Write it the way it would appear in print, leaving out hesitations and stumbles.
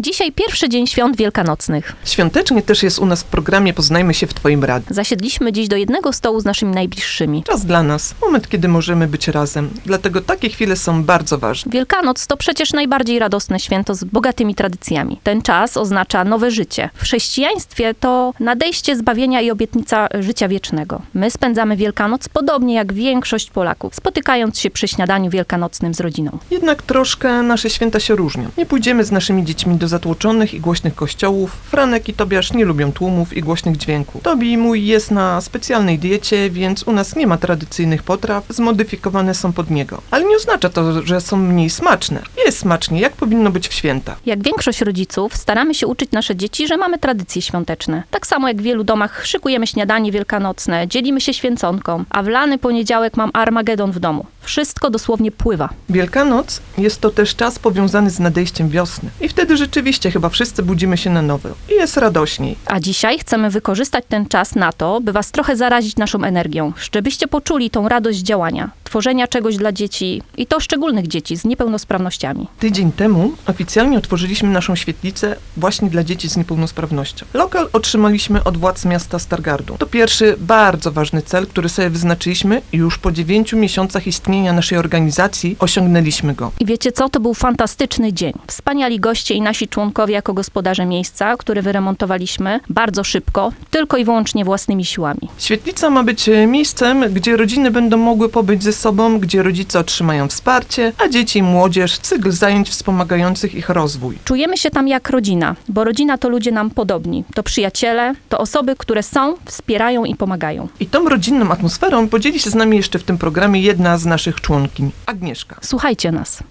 Dzisiaj pierwszy dzień świąt wielkanocnych. Świątecznie też jest u nas w programie Poznajmy się w Twoim radiu. Zasiedliśmy dziś do jednego stołu z naszymi najbliższymi. Czas dla nas, moment, kiedy możemy być razem. Dlatego takie chwile są bardzo ważne. Wielkanoc to przecież najbardziej radosne święto z bogatymi tradycjami. Ten czas oznacza nowe życie. W chrześcijaństwie to nadejście zbawienia i obietnica życia wiecznego. My spędzamy Wielkanoc podobnie jak większość Polaków, spotykając się przy śniadaniu wielkanocnym z rodziną. Jednak troszkę nasze święta się różnią. Nie pójdziemy z naszymi dziećmi do zatłoczonych i głośnych kościołów. Franek i Tobiasz nie lubią tłumów i głośnych dźwięków. Tobi mój jest na specjalnej diecie, więc u nas nie ma tradycyjnych potraw, zmodyfikowane są pod niego. Ale nie oznacza to, że są mniej smaczne. Jest smacznie, jak powinno być w święta. Jak większość rodziców, staramy się uczyć nasze dzieci, że mamy tradycje świąteczne. Tak samo jak w wielu domach szykujemy śniadanie wielkanocne, dzielimy się święconką, a w lany poniedziałek mam Armagedon w domu. Wszystko dosłownie pływa. Wielkanoc jest to też czas powiązany z nadejściem wiosny. I wtedy rzeczywiście chyba wszyscy budzimy się na nowo. I jest radośniej. A dzisiaj chcemy wykorzystać ten czas na to, by was trochę zarazić naszą energią, żebyście poczuli tą radość działania, tworzenia czegoś dla dzieci i to szczególnych dzieci z niepełnosprawnościami. Tydzień temu oficjalnie otworzyliśmy naszą świetlicę właśnie dla dzieci z niepełnosprawnością. Lokal otrzymaliśmy od władz miasta Stargardu. To pierwszy bardzo ważny cel, który sobie wyznaczyliśmy i już po 9 miesiącach istnienia naszej organizacji osiągnęliśmy go. I wiecie co? To był fantastyczny dzień. Wspaniali goście i nasi członkowie jako gospodarze miejsca, które wyremontowaliśmy bardzo szybko, tylko i wyłącznie własnymi siłami. Świetlica ma być miejscem, gdzie rodziny będą mogły pobyć ze sobą, gdzie rodzice otrzymają wsparcie, a dzieci i młodzież cykl zajęć wspomagających ich rozwój. Czujemy się tam jak rodzina, bo rodzina to ludzie nam podobni. To przyjaciele, to osoby, które są, wspierają i pomagają. I tą rodzinną atmosferą podzieli się z nami jeszcze w tym programie jedna z naszych członkiń, Agnieszka. Słuchajcie nas.